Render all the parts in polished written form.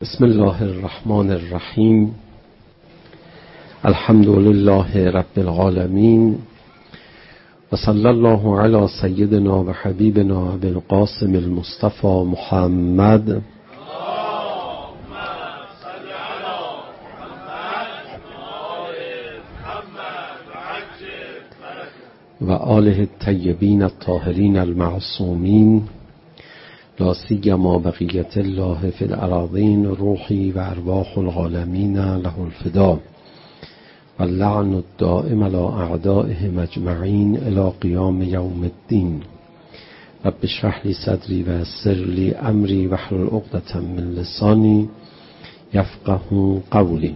بسم الله الرحمن الرحیم. الحمد لله رب العالمین و صلی الله علی سیدنا و حبیبنا ابی القاسم المصطفى محمد و آله الطیبین الطاهرین المعصومین لا سیما بقیة الله فی الأراضین روحی و ارواح العالمین له الفدا و اللعن الدائم علی اعدائهم اجمعین الی قیام یوم الدین. رب اشرح لی صدری و یسر لی امری واحلل عقدة من لسانی یفقهوا قولی.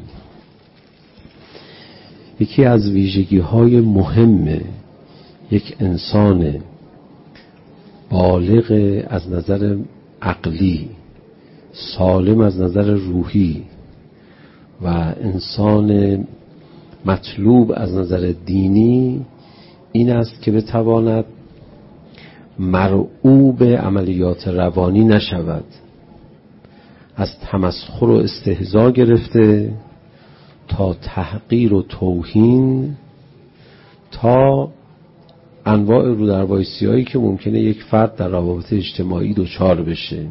یکی از ویژگی‌های مهم یک انسان بالغ از نظر عقلی، سالم از نظر روحی و انسان مطلوب از نظر دینی این است که بتواند مرعوب عملیات روانی نشود. از تمسخر و استهزا گرفته تا تحقیر و توهین تا انواع رودربایسی‌هایی که ممکنه یک فرد در روابط اجتماعی دچار بشه.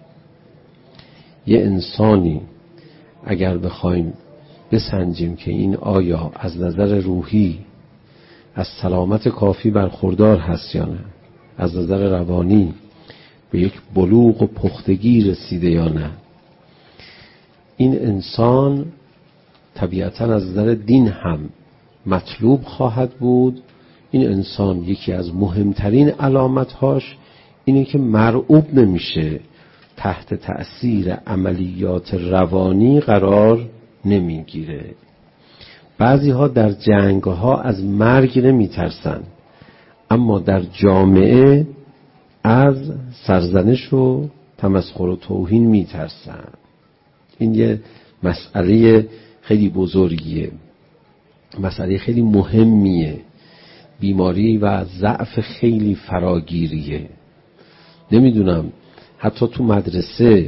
یه انسانی اگر بخوایم بسنجیم که این آیا از نظر روحی از سلامت کافی برخوردار هست یا نه، از نظر روانی به یک بلوغ و پختگی رسیده یا نه، این انسان طبیعتاً از نظر دین هم مطلوب خواهد بود. این انسان یکی از مهمترین علامتهاش اینه که مرعوب نمیشه، تحت تأثیر عملیات روانی قرار نمیگیره. بعضی ها در جنگ ها از مرگ نمیترسن، اما در جامعه از سرزنش و تمسخر و توهین میترسن. این یه مسئله خیلی بزرگیه، مسئله خیلی مهمیه، بیماری و ضعف خیلی فراگیریه. نمیدونم حتی تو مدرسه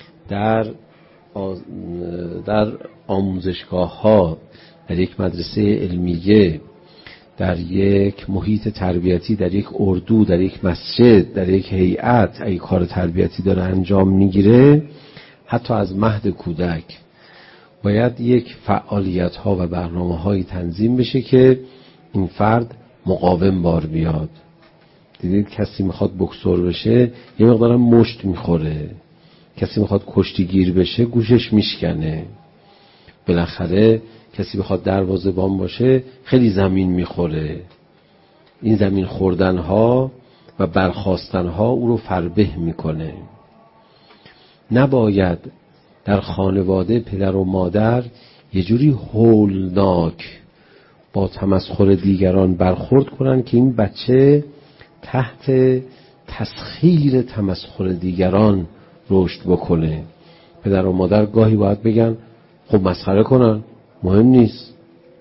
در آموزشگاه ها، در یک مدرسه علمیه، در یک محیط تربیتی، در یک اردو، در یک مسجد، در یک هیئت اگه کار تربیتی داره انجام میگیره، حتی از مهد کودک باید یک فعالیت ها و برنامه هایی تنظیم بشه که این فرد مقاوم بار بیاد. دیدید کسی میخواد بکسور بشه یه مقدارم مشت میخوره، کسی میخواد کشتیگیر بشه گوشش میشکنه، بالاخره کسی بخواد دروازه‌بان باشه خیلی زمین میخوره. این زمین خوردن ها و برخاستن ها او رو فربه میکنه. نباید در خانواده پدر و مادر یه جوری هولناک با تمسخر دیگران برخورد کنن که این بچه تحت تسخیر تمسخر دیگران رشد بکنه. پدر و مادر گاهی باید بگن خب مسخره کنن، مهم نیست.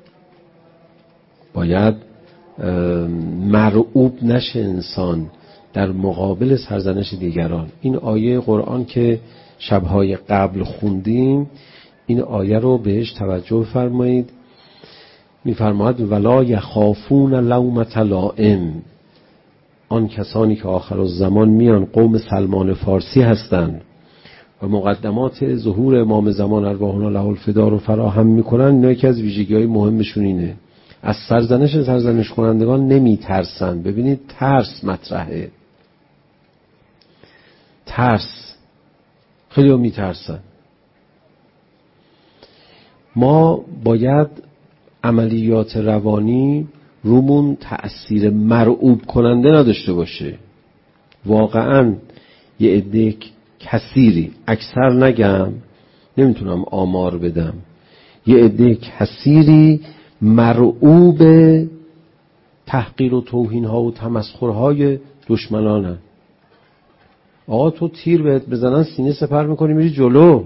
باید مرعوب نشه انسان در مقابل سرزنش دیگران. این آیه قرآن که شبهای قبل خوندیم، این آیه رو بهش توجه فرمایید. می‌فرماید ولا یخافون لومة لائم. آن کسانی که آخر الزمان میان قوم سلمان فارسی هستند و مقدمات ظهور امام زمان ارواحنا له الفدا رو فراهم میکنن، اینا یکی از ویژگی‌های مهمشون اینه، از سرزنش کنندگان نمیترسن. ببینید ترس مطرحه، ترس، خیلی میترسن. ما باید عملیات روانی رومون تأثیر مرعوب کننده نداشته باشه. واقعاً یه عده کثیری، اکثر نگم، نمیتونم آمار بدم، یه عده کثیری مرعوب تحقیر و توهین ها و تمسخرهای دشمنانن. آقا تو تیر بهت بزنن سینه سپر میکنی میری جلو،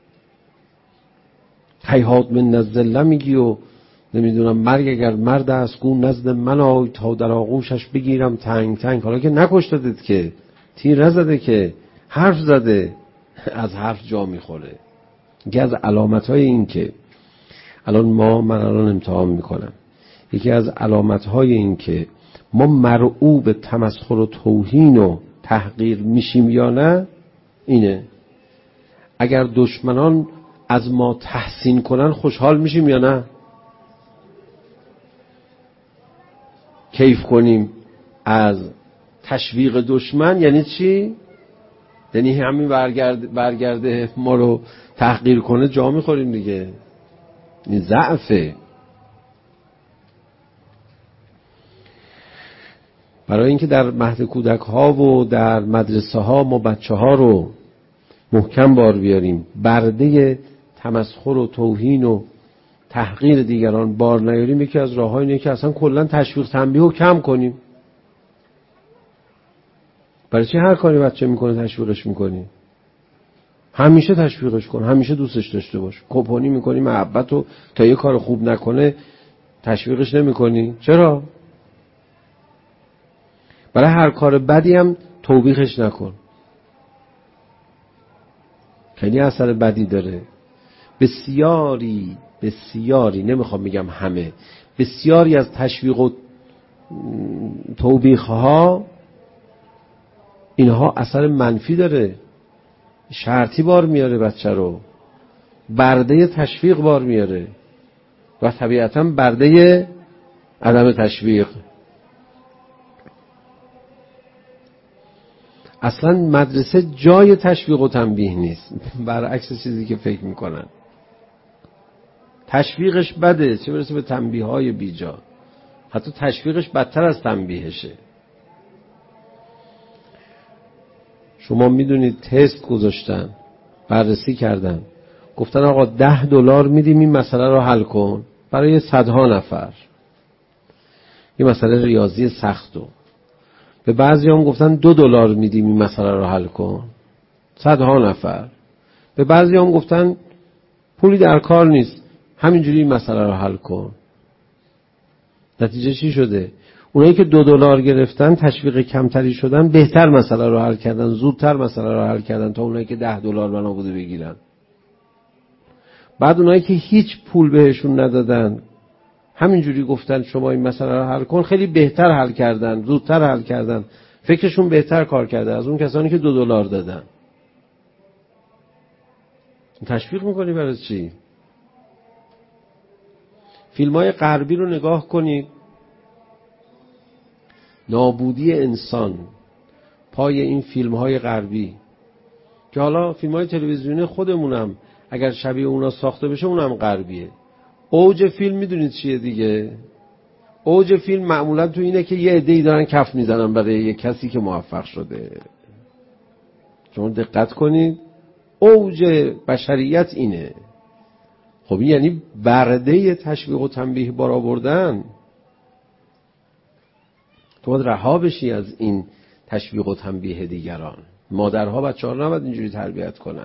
هیهات من الذله میگی و نمیدونم مرگ اگر مرد است گو نزد من آی تا در آغوشش بگیرم تنگ تنگ. حالا که نکشتدت، که تیر نزده، که حرف زده، از حرف جا میخوره. یکی از علامت‌های این که من الان امتحان میکنم، یکی از علامت‌های این که ما مرعوب تمسخر و توهین و تحقیر میشیم یا نه اینه: اگر دشمنان از ما تحسین کنن خوشحال میشیم یا نه؟ کیف کنیم از تشویق دشمن یعنی چی؟ یعنی همین برگرده ما رو تحقیر کنه جا میخوریم دیگه. این ضعفه. برای اینکه در مهد کودک ها و در مدرسه ها ما بچه ها رو محکم بار بیاریم، برده تمسخر و توهین و تحقیر دیگران بار نیاریم، یکی از راه‌ها اینه که اصلا کلا تشویق تنبیه رو کم کنیم. برای چی هر کاری بچه میکنه تشویقش میکنی؟ همیشه تشویقش کن، همیشه دوستش داشته باش. کپونی میکنی محبت رو، تا یه کار خوب نکنه تشویقش نمیکنی. چرا؟ برای هر کار بدی هم توبیخش نکن، خیلی اثر بدی داره. بسیاری نمیخوام بگم همه، بسیاری از تشویق و توبیخ ها اینها اثر منفی داره. شرطی بار میاره بچه رو، برده تشویق بار میاره و طبیعتا برده عدم تشویق. اصلا مدرسه جای تشویق و تنبیه نیست، برعکس چیزی که فکر میکنن. تشویقش بده، چه برسه به تنبیه های بیجا. حتی تشویقش بدتر از تنبیهشه. شما میدونید تست گذاشتن، بررسی کردن، گفتن آقا $10 میدیم این مسئله رو حل کن برای صدها نفر. این مسئله ریاضی سختو. به بعضی هم گفتن $2 میدیم این مسئله رو حل کن، صدها نفر. به بعضی هم گفتن پولی در کار نیست، همینجوری این مسئله رو حل کن. نتیجه چی شده؟ اونایی که $2 گرفتن تشویق کمتری شدن، بهتر مسئله رو حل کردن، زودتر مسئله رو حل کردن تا اونایی که $10 بنا بوده بگیرن. بعد اونایی که هیچ پول بهشون ندادن، همینجوری گفتن شما این مسئله رو حل کن، خیلی بهتر حل کردن، زودتر حل کردن، فکرشون بهتر کار کرده از اون کسانی که $2 دادن. تشویق میکنی برای چی؟ فیلم‌های غربی رو نگاه کنید، نابودی انسان پای این فیلم‌های غربی، که حالا فیلم‌های تلویزیونی خودمونم اگر شبیه اونا ساخته بشه اونم غربیه. اوج فیلم میدونید چیه دیگه؟ اوج فیلم معمولا تو اینه که یه عده‌ای دارن کف میزنن برای یه کسی که موفق شده. شما دقت کنید، اوج بشریت اینه. خب این یعنی برده تشویق و تنبیه بار آوردن. تو باید رها بشی از این تشویق و تنبیه دیگران. مادرها بچه‌ها رو نباید اینجوری تربیت کنن،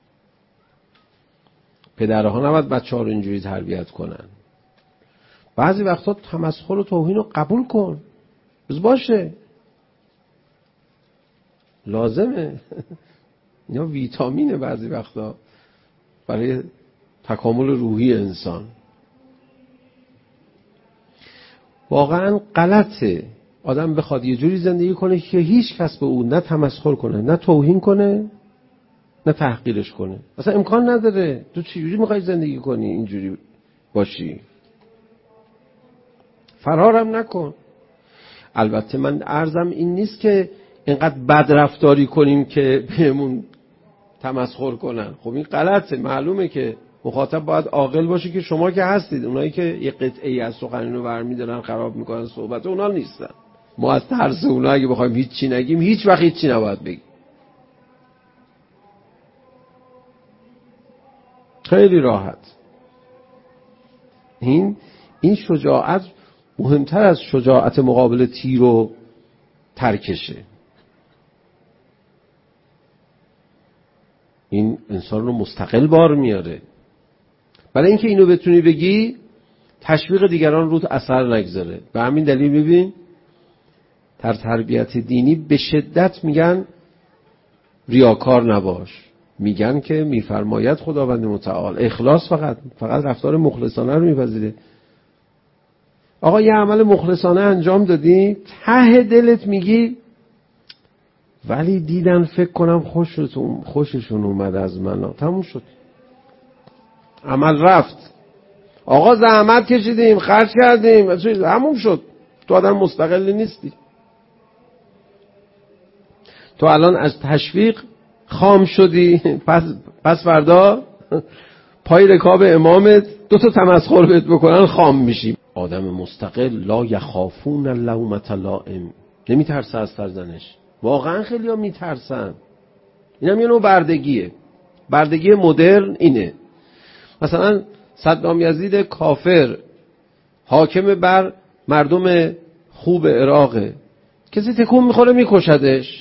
پدرها نباید بچه‌ها رو اینجوری تربیت کنن. بعضی وقتا تمسخر و توهین رو قبول کن، بز باشه، لازمه. اینا ویتامینه بعضی وقتا برای تکامل روحی انسان. واقعا غلطه آدم بخواد یه جوری زندگی کنه که هیچ کس به اون نه تمسخر کنه، نه توهین کنه، نه تحقیرش کنه. اصلا امکان نداره. تو چجوری میخوای زندگی کنی اینجوری باشی؟ فرارم نکن. البته من عرضم این نیست که اینقدر بد رفتاری کنیم که بهمون تمسخر کنن. خب این غلطه. معلومه که مخاطب باید عاقل باشه که شما که هستید، اونایی که یه قطعه‌ای از سخن رو برمی‌دارن خراب میکنن صحبت، اونا نیستن. ما از ترس اونا اگه بخوایم هیچ چی نگیم، هیچ وقت هیچ چی نباید بگیم. خیلی راحت. این شجاعت مهمتر از شجاعت مقابل تیر و ترکشه. این انسان رو مستقل بار میاره. برای اینکه اینو بتونی بگی، تشویق دیگران روت اثر نگذاره. به همین دلیل ببین در تربیت دینی به شدت میگن ریاکار نباش، میگن که میفرماید خداوند متعال اخلاص فقط رفتار مخلصانه رو میپذیره. آقا یه عمل مخلصانه انجام دادی، ته دلت میگی ولی دیدن فکر کنم خوششون اومد از من، تموم شد، عمل رفت. آقا زحمت کشیدیم، خرج کردیم، تموم شد، تو آدم مستقلی نیستی. تو الان از تشویق خام شدی، پس فردا پای رکاب امامت 2 تمسخر بهت بکنن خام میشی. آدم مستقل لا یخافون لومة لائم، نمیترسه از سرزنش. واقعا خیلی ها میترسن. اینم یه نوع بردگیه. بردگی مدرن اینه. مثلا صدام یزید کافر حاکم بر مردم خوب عراقه، کسی تکون میخوره میکشدش.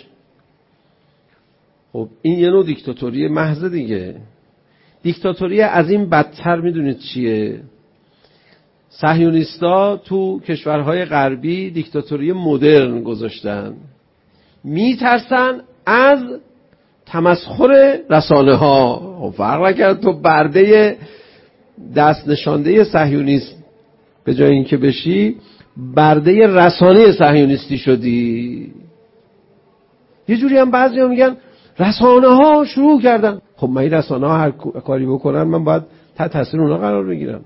خب این یه نوع دیکتاتوری محض دیگه. دیکتاتوری از این بدتر میدونید چیه؟ صهیونیستا تو کشورهای غربی دیکتاتوری مدرن گذاشتن، میترسن از تمسخر رسانه ها. فرق نکرد تو برده دست نشانده صهیونیست به جای اینکه بشی برده رسانه صهیونیستی شدی. یه جوری هم بعضی ها میگن رسانه ها شروع کردن. خب من این رسانه ها هر کاری بکنن من باید تحت تاثیر اونا قرار بگیرم.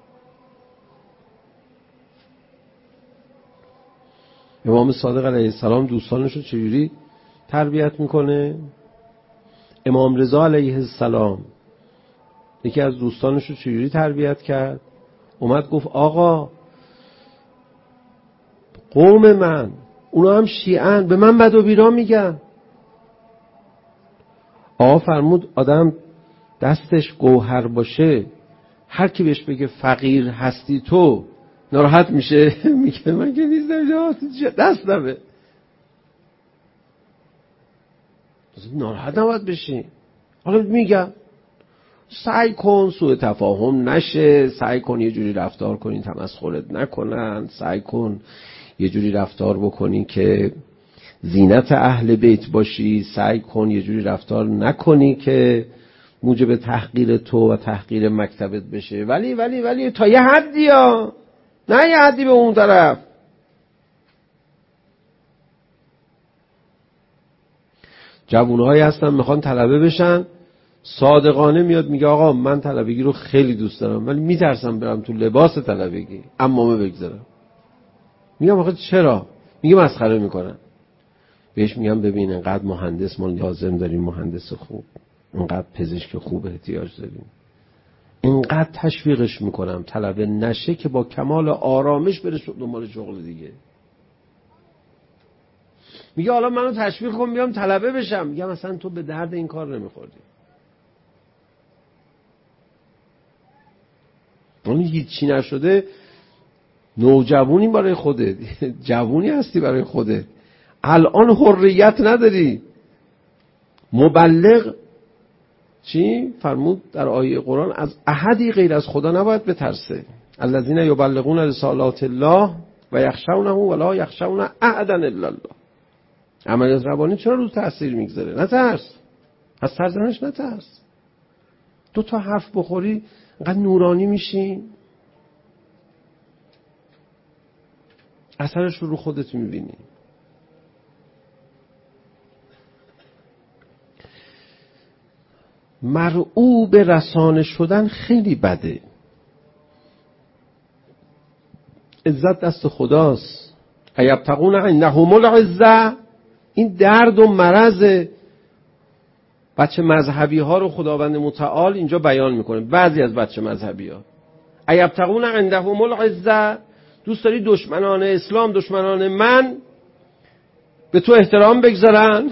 امام صادق علیه السلام دوستانش رو چجوری تربیت میکنه؟ امام رضا علیه السلام یکی از دوستانش رو چجوری تربیت کرد؟ اومد گفت آقا قوم من اونا هم شیعن، به من بد و بیرا میگن. آقا فرمود آدم دستش گوهر باشه، هر کی بهش بگه فقیر هستی تو ناراحت میشه. میگه من که نیستم دست نبه. ناراحت نباید بشی. حالا میگم سعی کن سوء تفاهم نشه، سعی کن یه جوری رفتار کنی تمسخرت نکنن، سعی کن یه جوری رفتار بکنی که زینت اهل بیت باشی، سعی کن یه جوری رفتار نکنی که موجب تحقیر تو و تحقیر مکتبت بشه. ولی تا یه حدی ها، نه یه حدی به اون طرف. جوونهایی هستن میخوان طلبه بشن، صادقانه میاد میگه آقا من طلبگی رو خیلی دوست دارم ولی میترسم برم تو لباس طلبگی عمامه بگذارم. میگم آقا چرا؟ میگه مسخره میکنن. بهش میگم ببین انقدر مهندس ما لازم داریم، مهندس خوب، انقدر پزشک خوب احتیاج داریم، انقدر تشویقش میکنم طلبه نشه که با کمال آرامش بره دنبال شغل دیگه. میگه حالا منو تشویق کن بیام طلبه بشم. میگم مثلا تو به درد این کار نمیخوردی. اون هیچی نشده، نوجوانی برای خودت، جوونی هستی برای خودت، الان حریت نداری. مبلغ چی فرمود در آیه قرآن؟ از احدی غیر از خدا نباید بترسه. الذین یبلغون رسالات الله و یخشونه ولا یخشون احدا الا الله. عملیات روانی چرا رو تاثیر میگذاره؟ نترس، از سرزنش نترس. 2 حرف بخوری انقدر نورانی میشی، اثرش رو خودت میبینی. مرعوب رسانه شدن خیلی بده. عزت دست خداست. ایبتغون عنهم العزة. این درد و مرض بچه مذهبی ها رو خداوند متعال اینجا بیان میکنه. بعضی از بچه مذهبی ها ایبتغون عنهم العزة، دوست داری دشمنان اسلام، دشمنان من به تو احترام بگذارن؟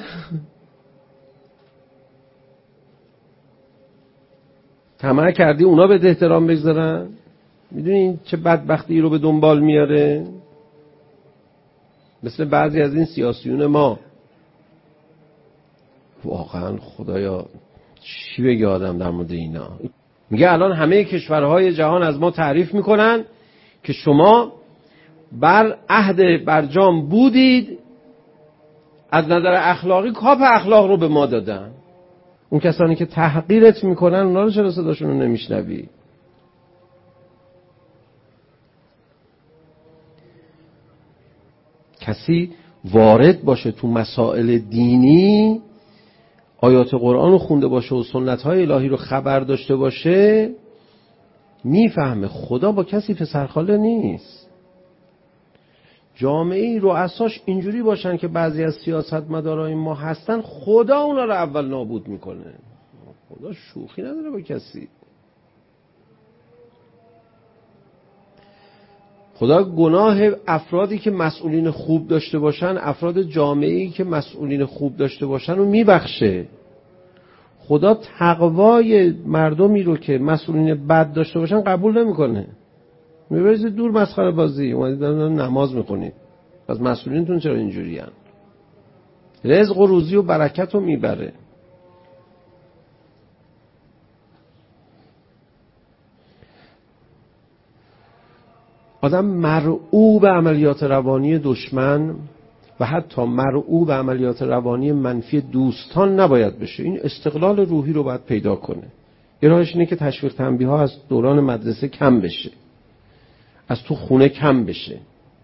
طمع کردی اونا به احترام بگذارن؟ میدونین چه بدبختی رو به دنبال میاره؟ مثل بعضی از این سیاسیون ما. واقعا خدایا چی بگه آدم در مورد اینا. میگه الان همه کشورهای جهان از ما تعریف میکنن که شما بر عهد برجام بودید، از نظر اخلاقی کاپ اخلاق رو به ما دادن. اون کسانی که تحقیرت میکنن اونا رو چرا صداشون رو نمیشنوی؟ کسی وارد باشه تو مسائل دینی، آیات قرآن رو خونده باشه و سنت‌های الهی رو خبر داشته باشه، میفهمه خدا با کسی پسرخاله نیست. جامعه رؤساش اینجوری باشن که بعضی از سیاستمدارای ما هستن، خدا اونا رو اول نابود میکنه. خدا شوخی نداره با کسی. خدا گناه افرادی که مسئولین خوب داشته باشن، افراد جامعه‌ای که مسئولین خوب داشته باشن رو میبخشه. خدا تقوای مردمی رو که مسئولین بد داشته باشن قبول نمیکنه. میبرید دور، مسخره بازی، اومدید نماز میخونید. پس مسئولینتون چرا اینجوری هن؟ رزق و روزی و برکت رو میبره. آدم مرعوب عملیات روانی دشمن و حتی مرعوب عملیات روانی منفی دوستان نباید بشه. این استقلال روحی رو باید پیدا کنه. یه راهش اینه که تشویق تنبیه ها از دوران مدرسه کم بشه، از تو خونه کم بشه.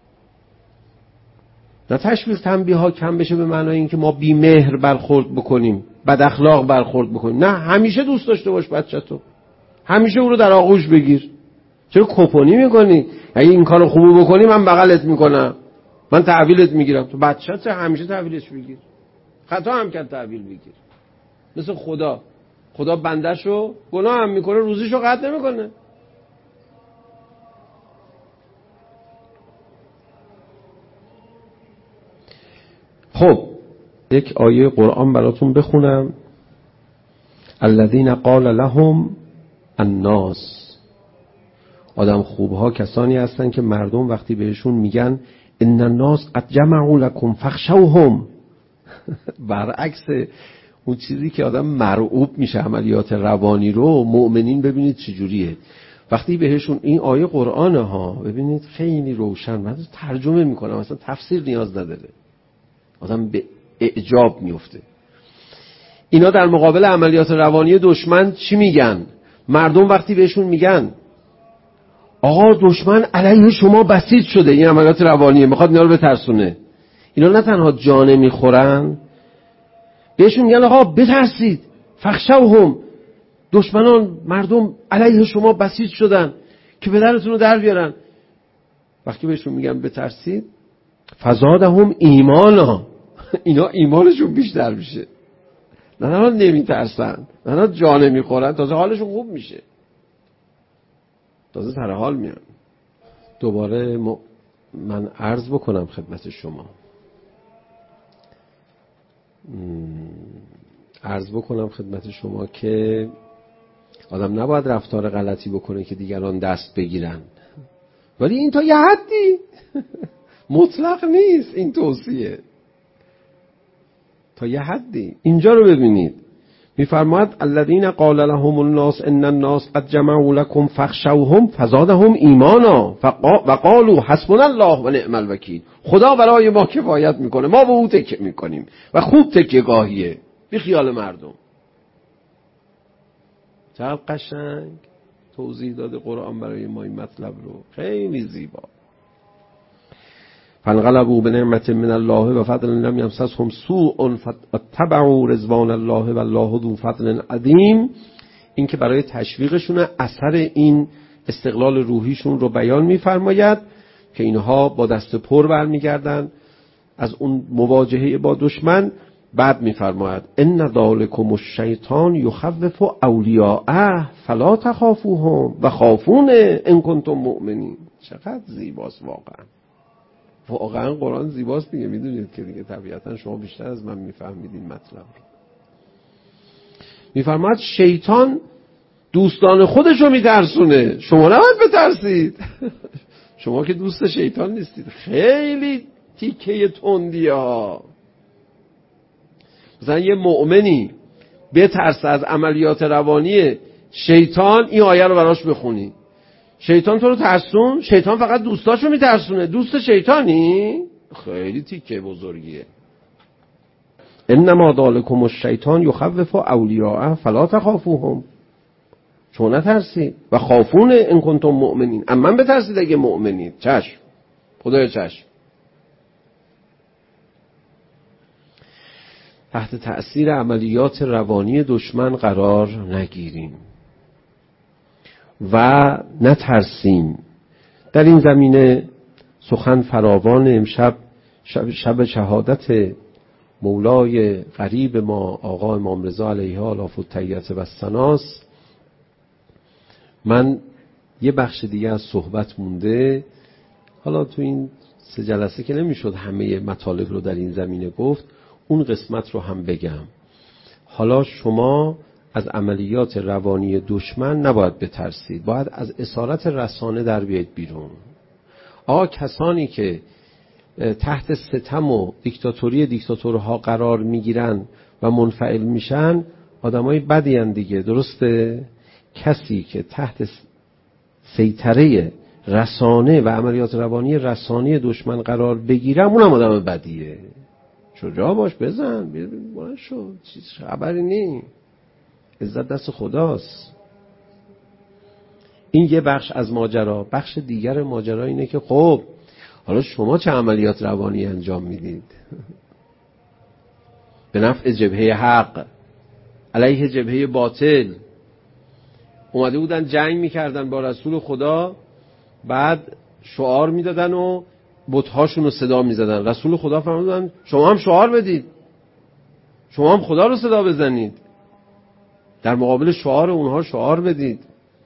نه تشویق تنبیه ها کم بشه به معنای اینکه ما بی مهر برخورد بکنیم، بد اخلاق برخورد بکنیم. نه، همیشه دوست داشته باش بچه‌تو، همیشه او رو در آغوش بگیر. چرا کپونی میکنی؟ اگه این کارو خوب بکنی من بغلت میکنم، من تحویلت میگیرم. تو بچه‌ت همیشه تحویلش بگیر. خطا هم کرد تحویل بگیر. مثل خدا بنده‌شو گناه هم میکنه، روزیشو قطع نمیکنه. خب یک آیه قرآن براتون بخونم. الذین قال لهم الناس، آدم خوبها کسانی هستن که مردم وقتی بهشون میگن ان الناس قد جمعوا لكم فاخشوهم، برعکس اون چیزی که آدم مرعوب میشه عملیات روانی رو، مؤمنین ببینید چجوریه وقتی بهشون این آیه قرآنه ها، ببینید خیلی روشن. من ترجمه میکنم، اصلا تفسیر نیاز نداره، آدم به اعجاب میفته. اینا در مقابل عملیات روانی دشمن چی میگن؟ مردم وقتی بهشون میگن آقا دشمن علیه شما بسیج شده، این عملیات روانیه، میخواد اینا رو بترسونه، اینا نه تنها جانه میخورن، بهشون میگن آقا بترسید، فخشوهم، دشمنان مردم علیه شما بسیج شدن که پدرتون رو در بیارن. وقتی بهشون میگن بترسید، فزادهم ایمانا، اینا ایمانشون بیشتر میشه. نه نمیترسن، نه جانه میخورن، تازه حالشون خوب میشه، تازه سر حال میان. دوباره من عرض بکنم خدمت شما، که آدم نباید رفتار غلطی بکنه که دیگران دست بگیرن، ولی این تا یه حدی مطلق نیست. این توصیه تا یه حدی. اینجا رو ببینید میفرماید الذین قال لهم الناس ان الناس قد جمعوا لكم فاخشوهم فزادهم ایمانا وقالوا حسبنا الله ونعم الوکیل. خدا برای ما کفایت میکنه، ما به او تکیه میکنیم و خوب تکیه گاهیه، بی خیال مردم. چقدر قشنگ توضیح داده قرآن برای ما این مطلب رو، خیلی زیبا. فانقلبوا بنعمة من الله و فضل لم یمسسهم سوء فاتبعوا رضوان الله والله ذو فضل عظیم. این که برای تشویقشون اثر این استقلال روحیشون رو بیان می‌فرماید که اینها با دست پر برمیگردن از اون مواجهه با دشمن. بعد می‌فرماید ان ذالکم الشیطان یخوف اولیاءه فلا تخافوهم و خافون ان کنتم مؤمنین. چقدر زیباست واقعا قرآن زیباست دیگه. میدونید که دیگه طبیعتا شما بیشتر از من میفهمید این مطلب رو. میفرماید شیطان دوستان خودش رو میترسونه، شما نباید بترسید. شما که دوست شیطان نیستید. خیلی تیکه تندی ها. مثلا یه مؤمنی بترسه از عملیات روانی شیطان، این آیه رو براش بخونی. شیطان تو رو ترسون؟ شیطان فقط دوستاشو میترسونه؟ دوست شیطانی؟ خیلی تیکه بزرگیه. انما ذالکم الشیطان یخوف اولیاءه فلا تخافوهم. شما نترسید و خافون ان کنتم مؤمنین، اما بترسید اگه مؤمنید. چشم، خدای چشم. تحت تأثیر عملیات روانی دشمن قرار نگیریم و نترسیم. در این زمینه سخن فراوان. امشب شب شهادت مولای قریب ما آقا امام رضا علیه آلاف التحیت و الثناست. من یه بخش دیگه از صحبت مونده، حالا تو این 3 جلسه که نمیشد همه مطالب رو در این زمینه گفت، اون قسمت رو هم بگم. حالا شما از عملیات روانی دشمن نباید بترسید، باید از اسارت رسانه در بیاید بیرون. کسانی که تحت ستم و دیکتاتورها قرار میگیرن و منفعل میشن آدمای بدی هن دیگه، درسته؟ کسی که تحت سیطره رسانه و عملیات روانی رسانه دشمن قرار بگیره اونم آدم بدیه. شجاع باش، بزن بلند شو، چیز خبری نی، عزت دست خداست. این یه بخش از ماجرا. بخش دیگر ماجرا اینه که خب حالا شما چه عملیات روانی انجام میدید به نفع جبهه حق علیه جبهه باطل؟ اومده بودن جنگ میکردن با رسول خدا، بعد شعار میدادن و بت‌هاشون رو صدا میزدن. رسول خدا فرمودن شما هم شعار بدید، شما هم خدا رو صدا بزنید، در مقابل شعار اونها شعار بدید.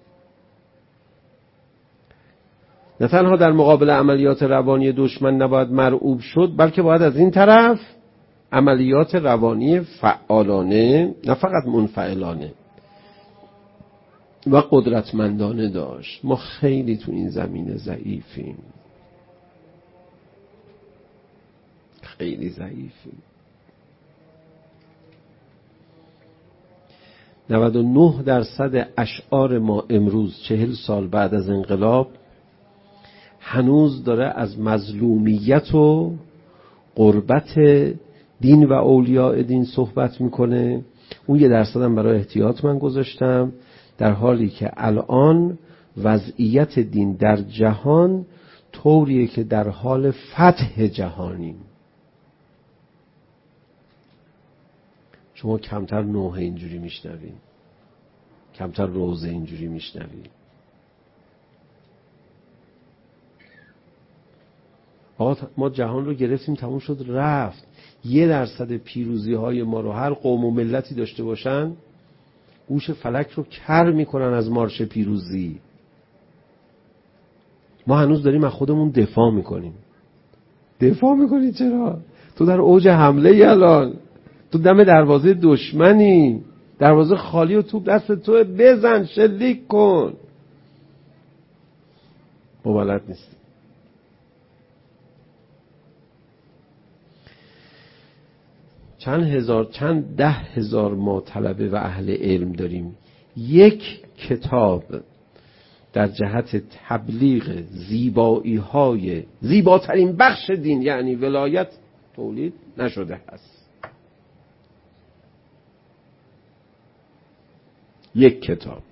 نه تنها در مقابل عملیات روانی دشمن نباید مرعوب شد، بلکه باید از این طرف عملیات روانی فعالانه، نه فقط منفعلانه و قدرتمندانه داشت. ما خیلی تو این زمینه ضعیفیم، خیلی ضعیفیم. 99% اشعار ما امروز 40 سال بعد از انقلاب هنوز داره از مظلومیت و غربت دین و اولیاء دین صحبت میکنه. اون 1% هم برای احتیاط من گذاشتم، در حالی که الان وضعیت دین در جهان طوریه که در حال فتح جهانیم. شما کمتر نوحه اینجوری میشنوین، کمتر روزه اینجوری میشنوین. ما جهان رو گرفتیم، تموم شد رفت. 1% پیروزی های ما رو هر قوم و ملتی داشته باشن گوش فلک رو کر میکنن از مارش پیروزی. ما هنوز داریم از خودمون دفاع میکنیم. دفاع میکنی چرا؟ تو در اوج حمله ای، الان تو دم دروازه دشمنی، دروازه خالی و توپ دست توه، بزن، شلیک کن. ما بلد نیستیم. چند 10,000 ما طلبه و اهل علم داریم. یک کتاب در جهت تبلیغ زیبایی های زیباترین بخش دین یعنی ولایت تولید نشده است. یک کتاب.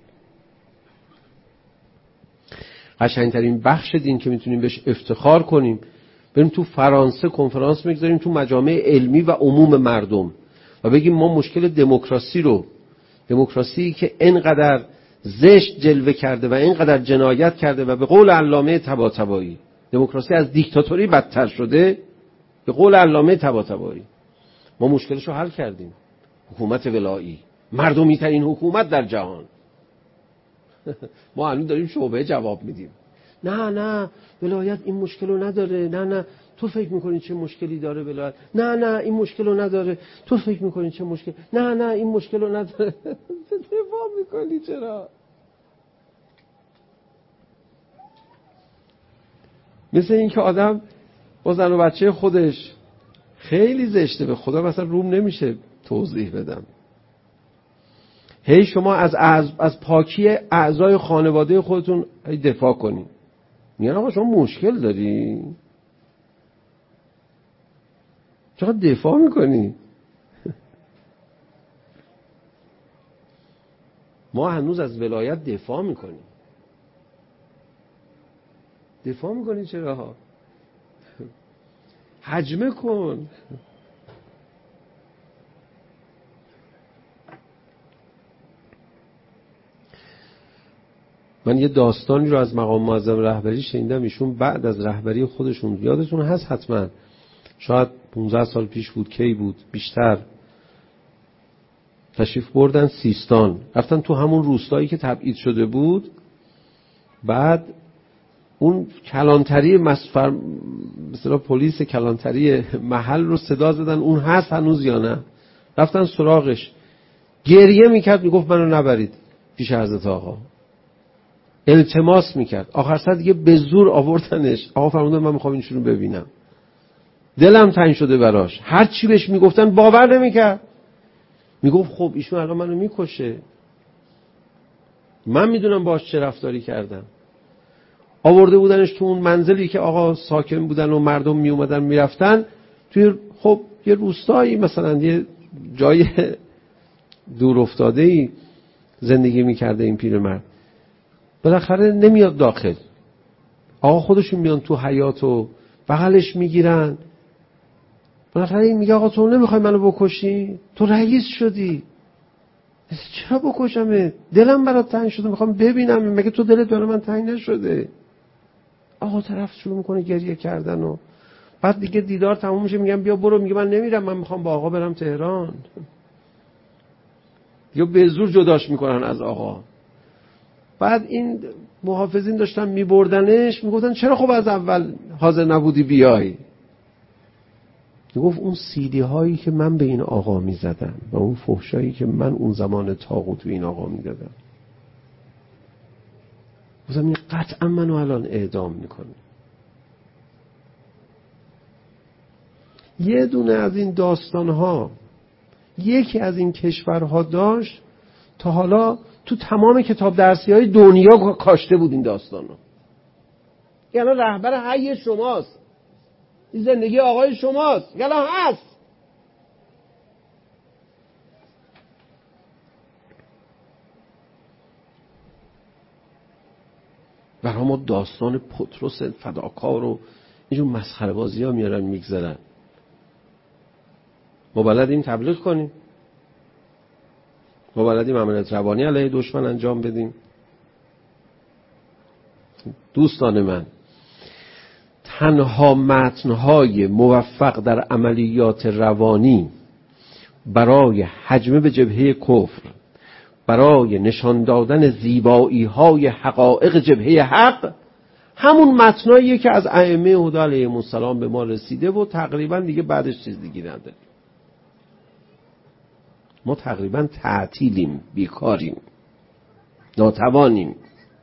قشنگترین بخش دین که میتونیم بهش افتخار کنیم، بریم تو فرانسه کنفرانس میگذاریم تو مجامع علمی و عموم مردم و بگیم ما مشکل دموکراسی که اینقدر زشت جلوه کرده و اینقدر جنایت کرده و به قول علامه طباطبایی دموکراسی از دیکتاتوری بدتر شده، به قول علامه طباطبایی ما مشکلش رو حل کردیم. حکومت ولایی، مردمی ترین حکومت در جهان. ما الان داریم شعبه جواب میدیم. نه ولایت این مشکل رو نداره، نه تو فکر میکنی چه مشکلی داره ولایت، نه این مشکل رو نداره، تو فکر میکنی چه مشکل، نه این مشکل رو نداره. دفاع میکنی چرا؟ مثل این که آدم با زن و بچه خودش خیلی زشته، به خدا مثلا روم نمیشه توضیح بدم. هی شما از پاکی اعضای خانواده خودتون دفاع کنی. میگن آقا شما مشکل داری؟ چقدر دفاع میکنی؟ ما هنوز از ولایت دفاع میکنیم. دفاع میکنی چرا؟ حجمه کن. من یه داستانی رو از مقام معظم رهبری شنیدم. ایشون بعد از رهبری خودشون، یادتون هست حتما، شاید 15 سال پیش بود، کی بود بیشتر، تشریف بردن سیستان، رفتن تو همون روستایی که تبعید شده بود. بعد اون کلانتری مثلا پلیس کلانتری محل رو صدا زدن اون هست هنوز یا نه. رفتن سراغش، گریه میکرد، میگفت منو نبرید پیش حضرت آقا، التماس میکرد. آخر سر دیگه به زور آوردنش. آقا فرمودن من میخوام اینشون رو ببینم. دلم تنگ شده براش. هر چی بهش میگفتن باور نمیکرد. میگفت خب ایشون الان منو میکشه، من میدونم باش چه رفتاری کردم. آورده بودنش تو اون منزلی که آقا ساکن بودن و مردم می اومدن میرفتن توی خب یه روستایی، مثلا یه جای دور افتاده‌ای زندگی میکرده این پیرمرد. بالاخره نمیاد داخل، آقا خودشون میان تو حیاط و بغلش میگیرن. بالاخره این میگه آقا تو نمیخوای منو بکشی؟ تو رئیس شدی، چرا بکشمت؟ دلم برات تنگ شده، میخوام ببینم، مگه تو دلت برای من تنگ نشده؟ آقا طرف شروع میکنه گریه کردن و بعد دیگه دیدار تموم میشه، میگم بیا برو، میگه من نمیرم، من میخوام با آقا برم تهران. یا به زور جداش میکنن از آقا. بعد این محافظین داشتن میبردنش، میگفتن چرا خب از اول حاضر نبودی بیای؟ میگفت اون سیدی هایی که من به این آقا میزدم و اون فحشایی که من اون زمان طاغوت به این آقا میدادم، گفتم این قطعا منو الان اعدام میکنه. یه دونه از این داستانها یکی از این کشورها داشت، تا حالا تو تمام کتاب درسی های دنیا کاشته بود این داستانو. یعنی رهبر حی شماست، این زندگی آقای شماست، یعنی هست. برای ما داستان پطرس فداکار و اینجور مسخره بازی ها میارن میگذارن. ما بلدیم تبلیغ کنیم، ما بلدیم عملیات روانی علیه دشمن انجام بدیم. دوستان من، تنها متنهای موفق در عملیات روانی برای هجمه به جبهه کفر، برای نشان دادن زیبایی های حقایق جبهه حق، همون متناییه که از ائمه هدی علیهم السلام به ما رسیده و تقریبا دیگه بعدش چیز دیگه نداریم. ما تقریبا تعطیلیم، بیکاریم، ناتوانیم،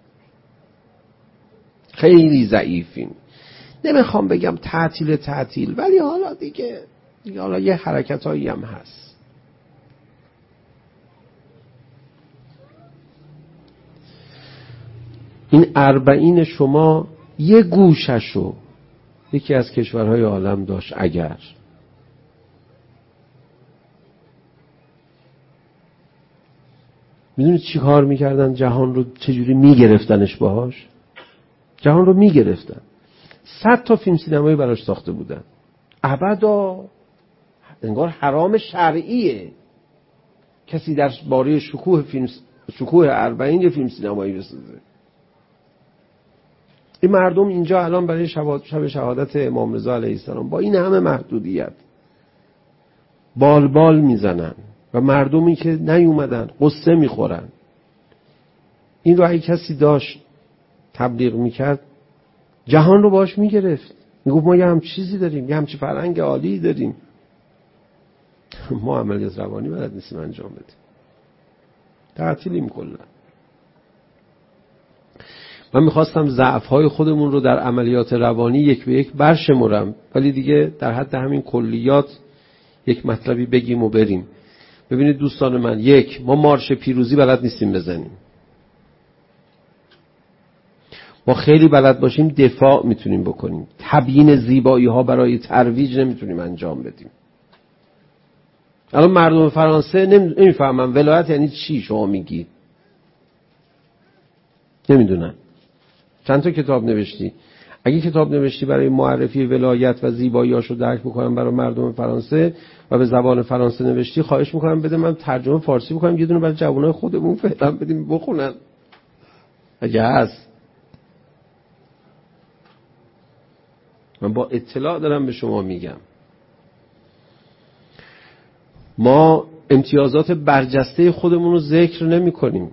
خیلی ضعیفیم. نمیخوام بگم تعطیل، ولی حالا دیگه حالا یه حرکتایی هم هست. این 40 شما یه گوششو یکی از کشورهای عالم داشت. اگر میدونید چی کار میکردن؟ جهان رو چجوری میگرفتنش باهاش؟ جهان رو میگرفتن. 100 تا فیلم سینمایی براش ساخته بودن. ابدا، انگار حرام شرعیه کسی در باره شکوه 40 یه فیلم سینمایی بسازه. این مردم اینجا الان برای شب شهادت امام رضا علیه السلام با این همه محدودیت بال میزنن و مردمی که نیومدن قصه میخورن. این رو اگه کسی داشت تبلیغ میکرد، جهان رو باش میگرفت، میگفت ما یه هم چیزی داریم، یه همچی فرهنگ عالی داریم. ما عملیات روانی بلد نیستیم انجام بدیم، تعطیلیم کلا. من میخواستم ضعف‌های خودمون رو در عملیات روانی یک به یک برشمرم، ولی دیگه در حد همین کلیات یک مطلبی بگیم و بریم. ببینید دوستان من، ما مارش پیروزی بلد نیستیم بزنیم. ما خیلی بلد باشیم دفاع میتونیم بکنیم، تبیین زیبایی ها برای ترویج نمیتونیم انجام بدیم. الان مردم فرانسه نمیفهمن ولایت یعنی چی. شما میگی نمیدونن. چند تا کتاب نوشتی؟ اگه کتاب نوشتی برای معرفی ولایت و زیباییاشو درک بکنم برای مردم فرانسه و به زبان فرانسه نوشتی، خواهش میکنم بده من ترجمه فارسی بکنم، یه دونه برای جوانای خودمون فعلا بدیم بخونن اگه هست. من با اطلاع دارم به شما میگم. ما امتیازات برجسته خودمون رو ذکر نمی کنیم.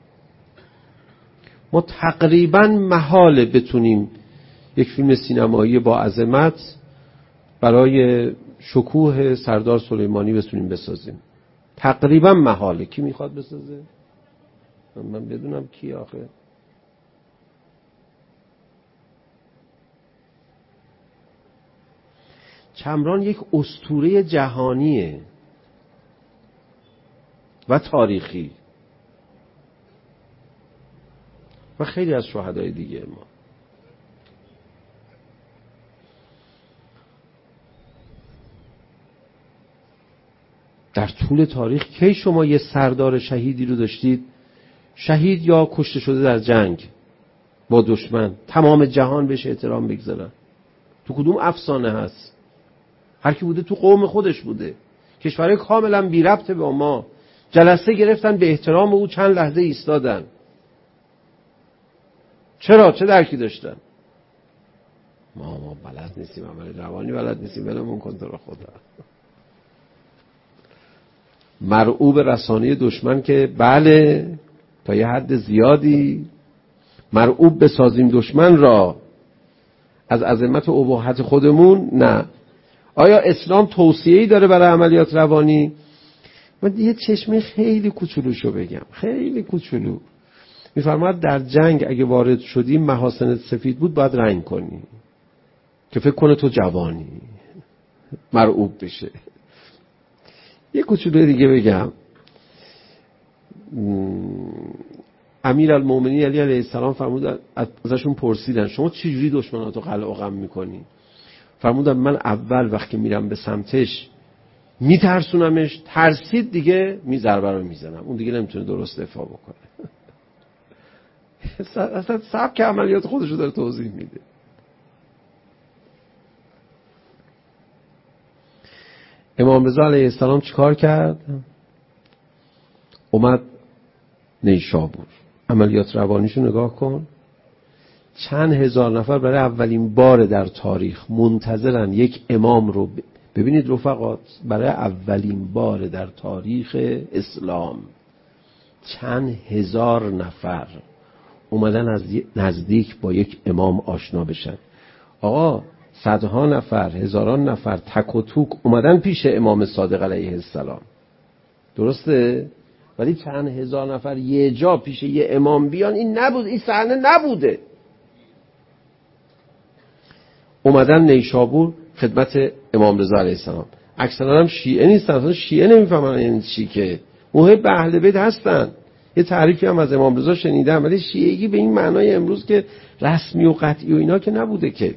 ما تقریبا محاله بتونیم یک فیلم سینمایی با عظمت برای شکوه سردار سلیمانی بتونیم بسازیم. تقریبا محاله. کی میخواد بسازه؟ من بدونم کی آخه. چمران یک اسطوره جهانیه و تاریخی و خیلی از شهدای دیگه. ما در طول تاریخ کی شما یه سردار شهیدی رو داشتید، شهید یا کشته شده در جنگ با دشمن، تمام جهان بهش احترام بگذارن؟ تو کدوم افسانه هست؟ هر کی بوده تو قوم خودش بوده. کشورهای کاملا بی ربط به ما جلسه گرفتن، به احترام او چند لحظه ایستادن. چرا؟ چه درکی داشتن؟ ما بلد نیستیم، عمل روانی بلد نیستیم، ولمون کن تو رو خدا. مرعوب رسانه دشمن که بله تا یه حد زیادی، مرعوب بسازیم دشمن را از عظمت و اباحت خودمون نه. آیا اسلام توصیه‌ای داره برای عملیات روانی؟ من یه چشمه خیلی کوچولوشو بگم، خیلی کوچولو. میفرماید در جنگ اگه وارد شدی محاسنت سفید بود باید رنگ کنی که فکر کنه تو جوانی، مرعوب بشه. یه کوچولو دیگه بگم. امیرالمومنین علی علیه السلام فرمودن، ازشون پرسیدن شما چجوری دشمناتو قلع و قم میکنی؟ فرمودن من اول وقتی میرم به سمتش میترسونمش، ترسید دیگه ضربه رو میزنم، اون دیگه نمیتونه درست دفاع بکنه. اصلا سبک عملیات خودشو داره توضیح میده. امام رضا علیه السلام چیکار کرد؟ اومد نیشابور، عملیات روانیشو نگاه کن. چند هزار نفر برای اولین بار در تاریخ منتظرن یک امام رو ببینید رفقات، برای اولین بار در تاریخ اسلام چند هزار نفر اومدن از نزدیک با یک امام آشنا بشن. آقا صدها نفر، هزاران نفر تک و توک اومدن پیش امام صادق علیه السلام، درسته؟ ولی چند هزار نفر یه جا پیش یه امام بیان، این نبود، این صحنه نبوده. اومدن نیشابور خدمت امام رضا علیه السلام. اکثرا هم شیعه نیستن، اصلا شیعه نمیفهمن این چی، که محب اهل بیت هستن. یه تعریفی هم از امام رضا شنیدم، ولی شیعگی به این معنای امروز که رسمی و قطعی و اینا که نبوده که.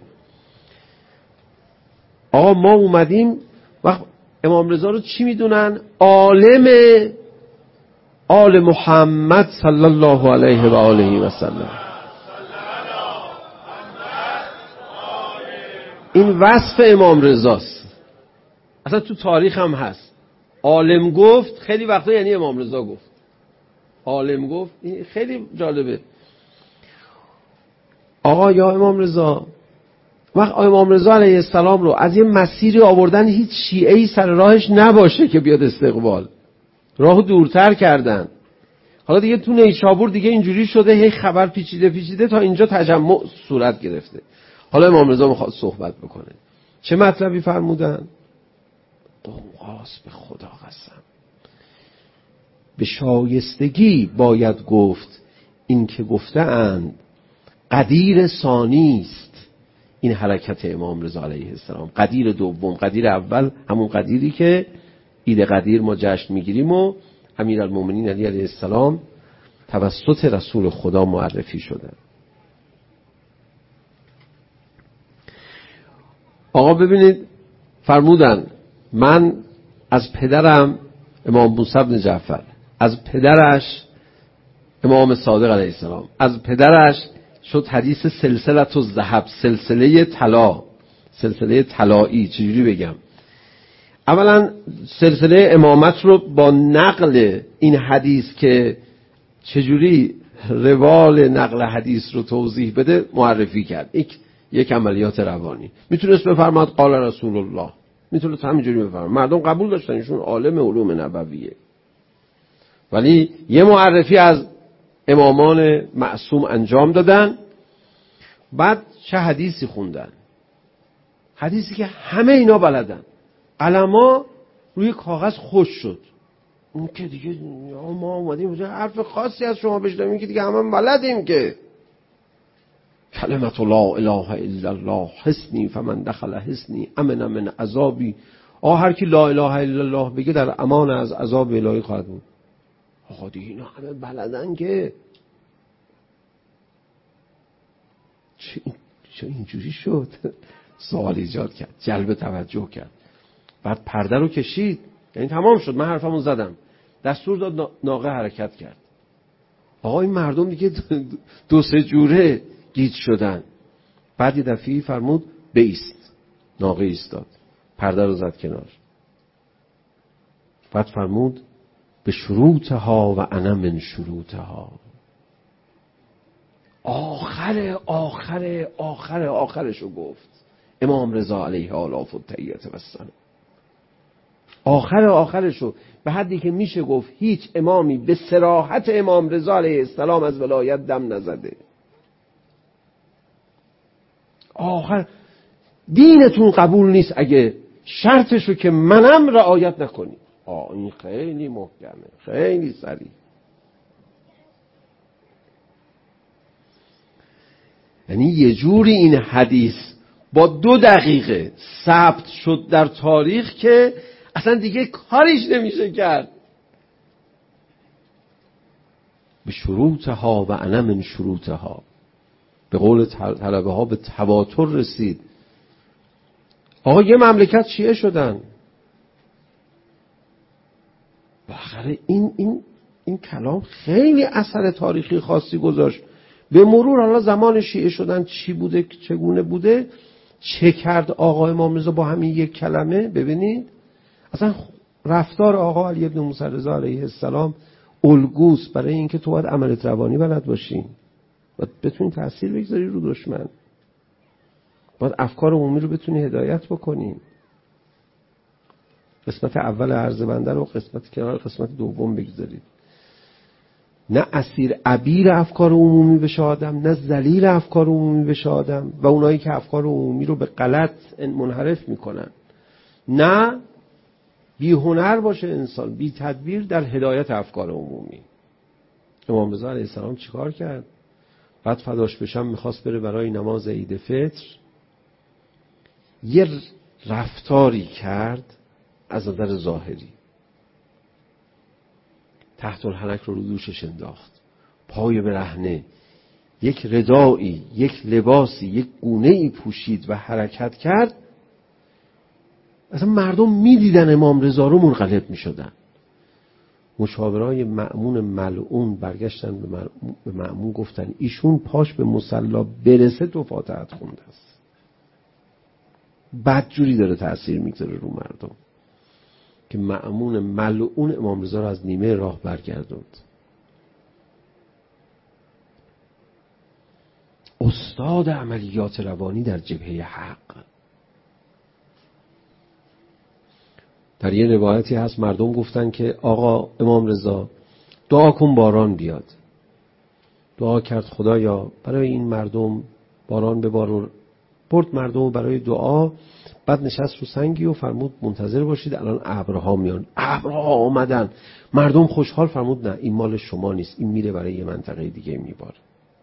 آقا ما اومدیم و امام رضا رو چی میدونن؟ عالم آل محمد صلی الله علیه و آله و سلم. این وصف امام رضاست، اصلا تو تاریخ هم هست. عالم گفت خیلی وقتا یعنی امام رضا گفت. عالم گفت، این خیلی جالبه. آقا یا امام رضا، وقت امام رضا علیه السلام رو از یه مسیری آوردن هیچ شیعه‌ای سر راهش نباشه که بیاد استقبال، راهو دورتر کردن. حالا دیگه تو نیشابور دیگه اینجوری شده، هی خبر پیچیده تا اینجا تجمع صورت گرفته. حالا امام رضا میخواد صحبت بکنه. چه مطلبی فرمودن؟ قوقاس به خدا قسم، به شایستگی باید گفت این که گفتند قدیر ثانیست. این حرکت امام رضا علیه السلام، قدیر دوم. قدیر اول همون قدیری که عید قدیر ما جشن میگیریم و امیرالمومنین علی علیه السلام توسط رسول خدا معرفی شدن. آقا ببینید فرمودن من از پدرم امام موسی بن جعفر، از پدرش امام صادق علیه السلام از پدرش شد حدیث سلسله الذهب، سلسله طلا، سلسله طلایی. چجوری بگم؟ اولا سلسله امامت رو با نقل این حدیث که چجوری روال نقل حدیث رو توضیح بده معرفی کرد. یک عملیات روانی. میتونست بفرماد قال رسول الله، میتونست همینجوری بفرماد، مردم قبول داشتن ایشون عالم علوم نبویه، ولی یه معرفی از امامان معصوم انجام دادن. بعد چه حدیثی خوندن، حدیثی که همه اینا بلدن، قلما روی کاغذ خوش شد. اون که دیگه ما اومدیم حرف خاصی از شما بشنویم که دیگه همه بلدیم که کلمت لا اله الا الله حسنی فمن دخل حسنی امن من عذابی. هر کی لا اله الا الله بگه در امان از عذاب الهی خواهد بود. آقا دیگه اینا همه بلدن که چه اینجوری شد؟ سوال ایجاد کرد، جلب توجه کرد. بعد پرده رو کشید، یعنی تمام شد، من حرفمو زدم، دستور داد ناقه حرکت کرد. آقا این مردم دیگه دو سه جوره گیج شدن. بعد یه دفعه فرمود بایست. ناقه ایستاد، پرده رو زد کنار. بعد فرمود به شروطها و انا من شروطها. آخرشو گفت امام رضا علیه آلاف و تحیت و السلام. آخرشو به حدی که میشه گفت هیچ امامی به صراحت امام رضا علیه السلام از ولایت دم نزده. آخر دینتون قبول نیست اگه شرطشو که منم رعایت نکنی. این خیلی محکمه، خیلی صریح. یعنی یه جوری این حدیث با 2 دقیقه ثبت شد در تاریخ که اصلا دیگه کاریش نمیشه کرد. به شروطها و انا من شروطها، به قول طلبه ها به تواتر رسید. آقا یه مملکت شیعه شدن. بالاخره این کلام خیلی اثر تاریخی خاصی گذاشت. به مرور حالا زمان شیعه شدن چی بوده، چگونه بوده، چه کرد آقا امام رضا با همین یک کلمه. ببینید اصلا رفتار آقا علی بن موسی رضا علیه السلام الگوست برای اینکه تو باید عملت روانی بلد باشی، باید بتونی تأثیر بگذاری رو دشمن، باید افکار عمومی رو بتونی هدایت بکنی. قسمت اول عرض بنده رو قسمت کنار، قسمت دوم بگذارید. نه اسیر عبیر افکار عمومی بشه آدم، نه ذلیل افکار عمومی بشه آدم و اونایی که افکار عمومی رو به غلط منحرف میکنن. نه بی هنر باشه انسان، بی تدبیر در هدایت افکار عمومی. امام رضا علیه السلام چیکار کرد؟ بعد فداش بشم میخواست بره برای نماز عید فطر، یه رفتاری کرد از نظر ظاهری، تحت الحنک رو دوشش انداخت، پای برهنه، یک ردایی، یک لباسی، یک گونه‌ای پوشید و حرکت کرد. اصلا مردم میدیدن امام رضا رو منقلب میشدن. مشاورای مأمون ملعون برگشتن به مأمون گفتن ایشون پاش به مصلی برسه تو فاتحت خونده است. بدجوری داره تأثیر میگذاره رو مردم که مأمون ملعون امام رضا رو از نیمه راه برگردوند. استاد عملیات روانی در جبهه حق. در یه روایتی هست مردم گفتن که آقا امام رضا دعا کن باران بیاد. دعا کرد خدایا برای این مردم باران ببار. برد مردم برای دعا. بعد نشست رو سنگی و فرمود منتظر باشید الان ابرها میان. ابرها آمدن، مردم خوشحال. فرمود نه این مال شما نیست، این میره برای یه منطقه دیگه میباره.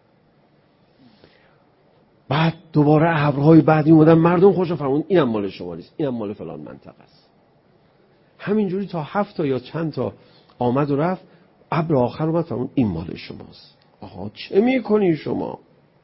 بعد دوباره ابرهای بعدی اومدن، مردم خوشحال. فرمود اینم مال شما نیست، اینم مال فلان منطقه است. همینجوری تا 7 تا یا چند تا آمد و رفت. ابر آخر اومد فرمود این مال شماست. آها چه میکنی شما؟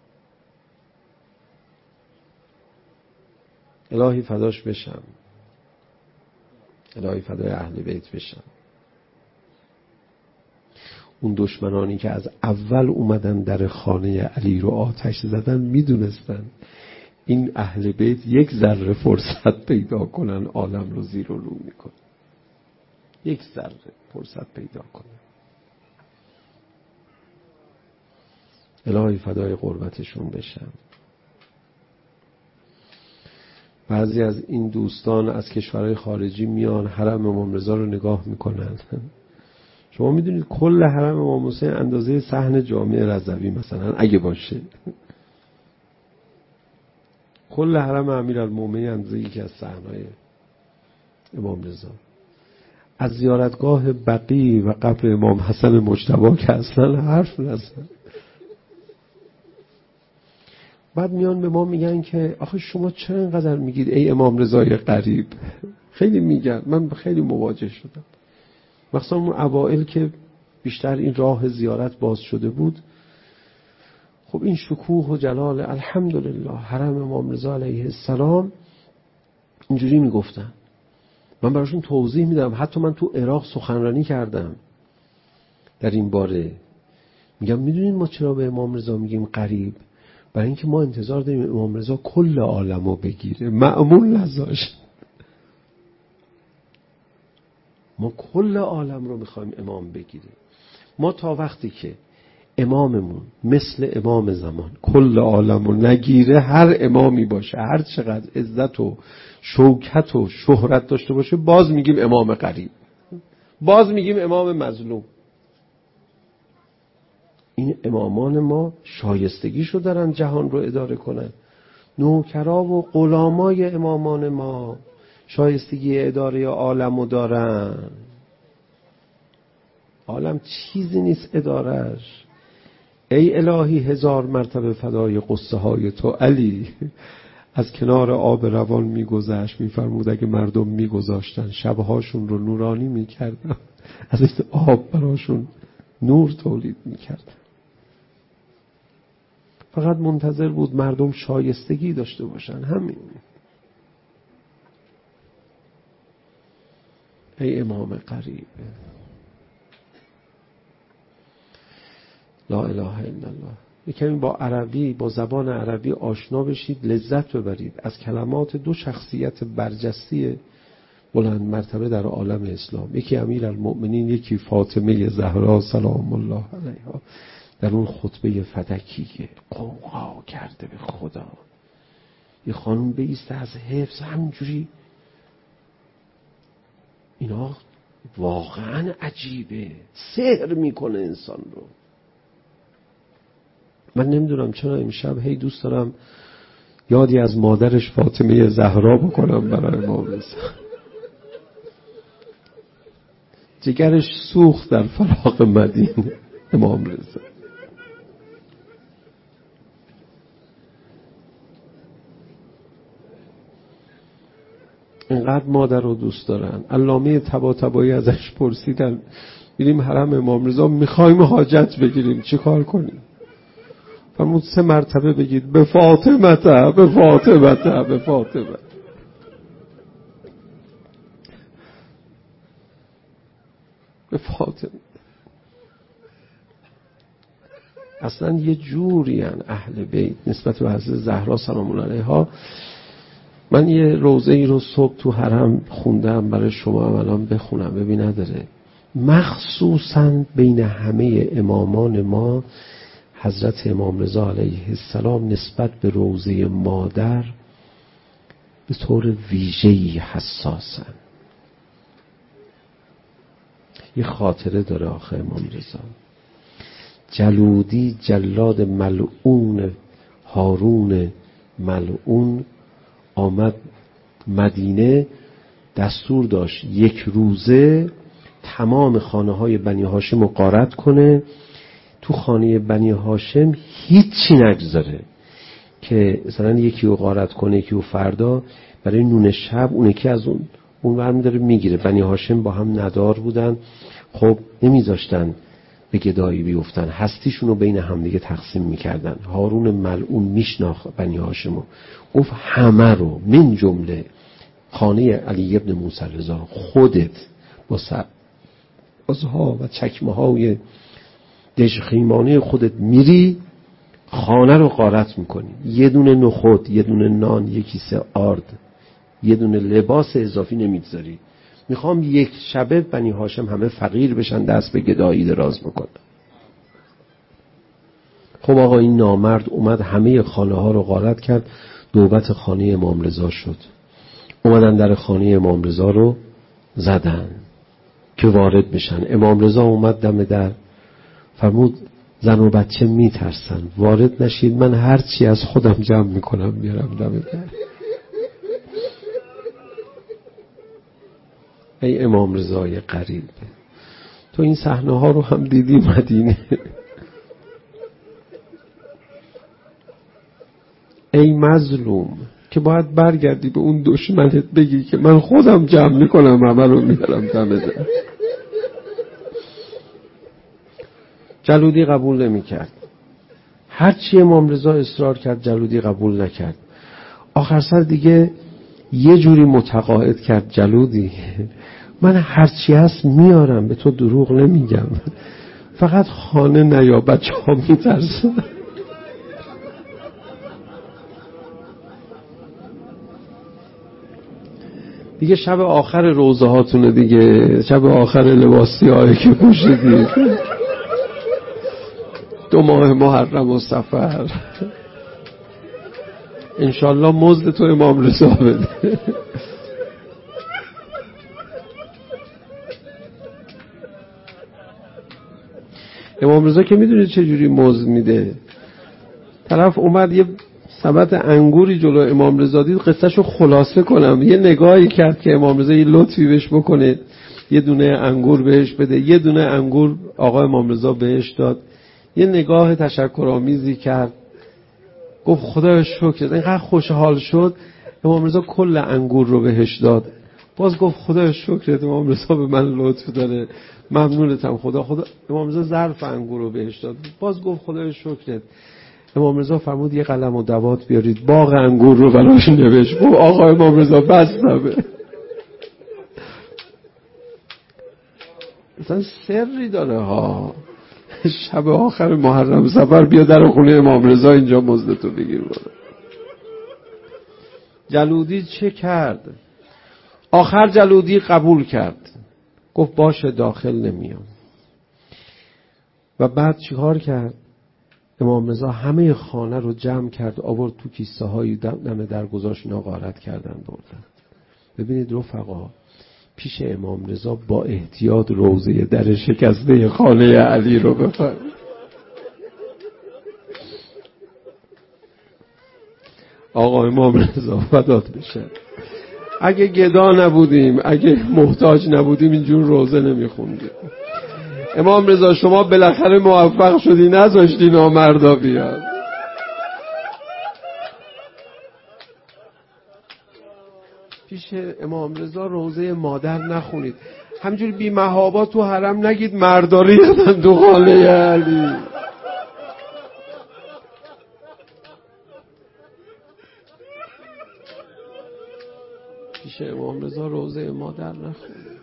الهی فداش بشم، الهی فدای اهل بیت بشم. اون دشمنانی که از اول اومدن در خانه علی رو آتش زدن میدونستن این اهل بیت یک ذره فرصت پیدا کنن عالم رو زیر و رو میکنن، یک ذره فرصت پیدا کنن. الهی فدای قربتشون بشم. بعضی از این دوستان از کشورهای خارجی میان حرم امام رضا رو نگاه میکنن. شما میدونید کل حرم امام حسین اندازه صحن جامع رضوی مثلا اگه باشه، کل حرم امیرالمومنین اندازه یکی از صحنهای امام رضا. از زیارتگاه بقیع و قبر امام حسن مجتبی که اصلا حرف نزن. بعد میان به ما میگن که آخه شما چرا اینقدر میگید ای امام رضای غریب؟ خیلی میگن، من خیلی مواجه شدم، مخصوصا اون اوائل که بیشتر این راه زیارت باز شده بود. خب این شکوه و جلال الحمدلله حرم امام رضا علیه السلام اینجوری میگفتن. من براشون توضیح میدم، حتی من تو عراق سخنرانی کردم در این باره. میگم میدونین ما چرا به امام رضا میگیم غریب؟ برای اینکه ما انتظار داریم امام رضا کل عالمو بگیره، معمول نذاشت. ما کل عالم رو میخوایم امام بگیره. ما تا وقتی که اماممون مثل امام زمان کل عالمو نگیره، هر امامی باشه هر چقدر عزت و شوکت و شهرت داشته باشه، باز میگیم امام غریب، باز میگیم امام مظلوم. این امامان ما شایستگیشو دارن جهان رو اداره کنن. نوکرا و غلامای امامان ما شایستگی اداره عالمو دارن. عالم چیزی نیست ادارش. ای الهی 1000 مرتبه فدای قصه های تو علی. از کنار آب روان میگذشت، میفرمود اگه مردم میگذاشتن شبهاشون رو نورانی میکردم، از این آب براشون نور تولید میکردم. فقط منتظر بود مردم شایستگی داشته باشن، همین. ای امام قریب، لا اله الا الله. یکمی با عربی، با زبان عربی آشنا بشید، لذت ببرید از کلمات دو شخصیت برجسته بلند مرتبه در عالم اسلام. یکی امیرالمؤمنین، یکی فاطمه زهرا سلام الله علیها. در اون خطبه فتکی که قوقا کرده به خدا، یه خانم بیسته از حفظ همجوری. اینا واقعا عجیبه، سحر میکنه انسان رو. من نمیدونم چرا امشب هی دوست دارم یادی از مادرش فاطمه زهرا بکنم برای امام رضا. جگرش سوخت در فراق مدینه امام رضا. اینقدر مادر رو دوست دارن. علامه طباطبایی ازش پرسیدن میریم حرم امام رضا میخوایم حاجت بگیریم چی کار کنیم؟ فرمود 3 مرتبه بگید به فاطمه به فاطمه به فاطمه. به فاطمه. اصلا یه جوری ان اهل بیت نسبت به حضرت زهرا سلام الله علیها. من یه روضه ای رو صبح تو حرم خوندم، برای شما هم الان بخونم ببین نداره. مخصوصا بین همه امامان ما حضرت امام رضا علیه السلام نسبت به روضه مادر به طور ویژه‌ای حساسن. یه خاطره داره آخه امام رضا. جلودی جلاد ملعون هارون ملعون آمد مدینه، دستور داشت 1 روزه تمام خانه های بنی هاشم رو غارت کنه، تو خانه بنی هاشم هیچی نگذاره که مثلا یکی رو غارت کنه، یکی رو فردا برای نون شب اون یکی از اون ورمی داره میگیره. بنی هاشم با هم ندار بودن، خب نمیذاشتن به گدایی بیفتن، هستیشون رو بین هم دیگه تقسیم میکردن. هارون ملعون میشناخت بنی هاشمو، گفت همه رو من جمله خانه علی ابن موسی رضا خودت با سبزها و چکمه های دژخیمانه خودت میری خانه رو غارت میکنی، یه دونه نخود، یه دونه نان، یه کیسه آرد، یه دونه لباس اضافی نمیگذاری. میخوام یک شبه بنی هاشم همه فقیر بشن، دست به گدایی دراز بکنن. خب آقا این نامرد اومد همه خانه ها رو غارت کرد، نوبت خانه امام رضا شد. اومدن در خانه امام رضا رو زدن که وارد بشن. امام رضا اومد دم در، فرمود زن و بچه میترسن، وارد نشید، من هر چی از خودم جمع میکنم میارم دم در. ای امام رضای قریب، تو این صحنه ها رو هم دیدی مدینه؟ ای مظلوم که باید برگردی به اون دشمنت بگی که من خودم جمع میکنم همه رو میارم دم در. جلودی قبول نمی کرد. هرچی امام رضا اصرار کرد جلودی قبول نکرد. آخر سر دیگه یه جوری متقاعد کرد جلودی من هرچی هست میارم، به تو دروغ نمیگم، فقط خانه نیا، بچه ها میترسن. دیگه شب آخر روزه هاتونه دیگه، شب آخر لباسی هایی که پوشیدید، 2 ماه محرم و صفر، انشالله مزد تو امام رضا بده. امام رضا که میدونه چه جوری مزد میده. طرف اومد یه سبد انگوری جلو امام رضا دید، قصهشو خلاصه کنم، یه نگاهی کرد که امام رضا یه لطفی بهش بکنه، یه دونه انگور بهش بده. یه دونه انگور آقا امام رضا بهش داد، یه نگاه تشکرآمیزی کرد، گفت خدا شکر. اینقدر خوشحال شد امام رضا کل انگور رو بهش داد. باز گفت خدا شکرت، امام رضا به من لطف داره، ممنونتم خدا. امام رضا ظرف انگور رو بهش داد. باز گفت خدا شکرت. امام رضا فرمود یه قلم و دوات بیارید، باغ انگور رو براش نوشت. گفت آقا امام رضا بس نبه. مثلا سری داره ها. شب آخر محرم صفر بیا در خونه امام رضا، اینجا مزدتو بگیر برو. جلودی چه کرد؟ آخر جلودی قبول کرد، گفت باشه داخل نمیام. و بعد چیکار کرد؟ امام رضا همه خانه رو جمع کرد، آورد تو کیسه های دم در گذاشت، اینا غارت کردن بردن. ببینید رفقا، پیش امام رضا با احتیاط روزه در شکسته خانه علی رو بفرمایید. آقا امام رضا فدات بشه، اگه گدا نبودیم، اگه محتاج نبودیم اینجور روزه نمیخوندیم. امام رضا شما بالاخره موفق شدی، نذاشتی نامردا بیاد. پیش امام رضا روزه مادر نخونید، همجور بی محابا تو حرم نگید مردا ریختن تو خانه علی. پیش امام رضا روزه مادر نخونید.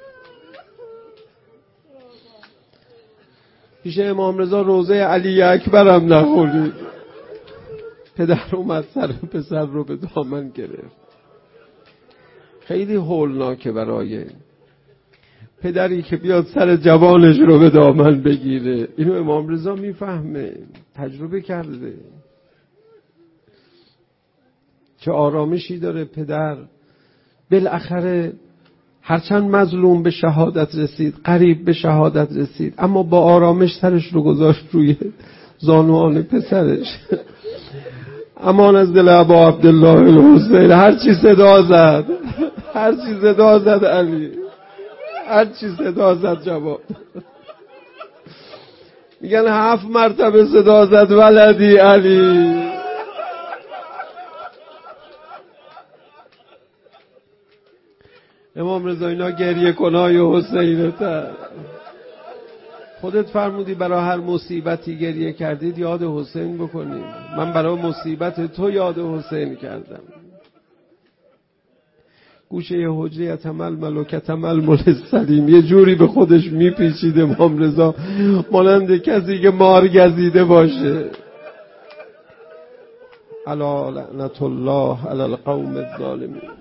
پیش امام رضا روزه علی اکبر هم نخونید. پدر اومد سر پسر رو به دامن گرفت. خیلی هولناکه برای پدری که بیاد سر جوانش رو به دامن بگیره. اینو امام رضا میفهمه، تجربه کرده. چه آرامشی داره پدر. بالاخره هرچند مظلوم به شهادت رسید، قریب به شهادت رسید، اما با آرامش سرش رو گذاشت روی زانوان پسرش. امان از دل ابا عبدالله الحسین. هرچی صدا زد، هرچی صدا زد علی، هرچی صدا زد جواب. میگن 7 مرتبه صدا زد ولدی علی. امام رضا اینا گریه کنای حسینته. خودت فرمودی برای هر مصیبتی گریه کردید یاد حسین بکنید. من برای مصیبت تو یاد حسین کردم. گوشه حجره یتململ و کتململ السلیم، یه جوری به خودش میپیچید امام رضا مانند کسی که مار گزیده باشه. الا لعنت الله علی القوم الظالمین.